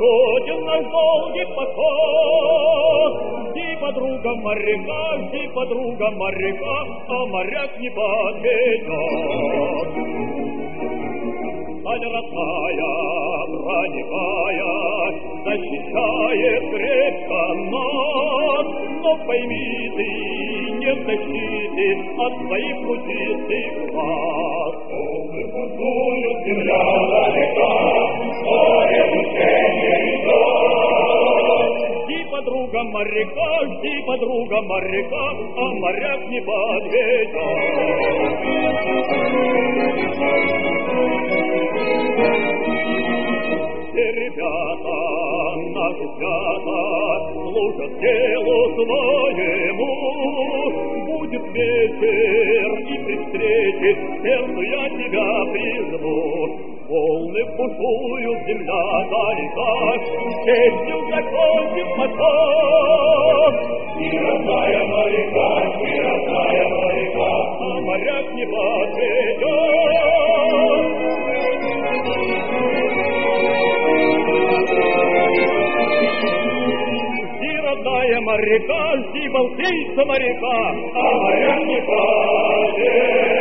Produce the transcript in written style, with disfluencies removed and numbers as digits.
свободен наш долгий поход. Жди, подруга моряка, жди, подруга моряка, а моряк не подведет. Сталь родная, броневая, защищает крепко нас, но пойми ты, нет защиты от своих путистых глаз. Волны бунтуют, земля далека, море мучения идет. Жди, подруга моряка, жди, подруга моряка, а моряк не подведет. Все ребята, наши ребята, служат делу своему. Будет вечер, и при встрече сердцу я тебя призову. Волны бушуют, земля далека, честью закончит мотор. И родная моряка, а моряк не подведет. Жди, родная моряка, жди, Балтийца моряка, а моряк не подведет.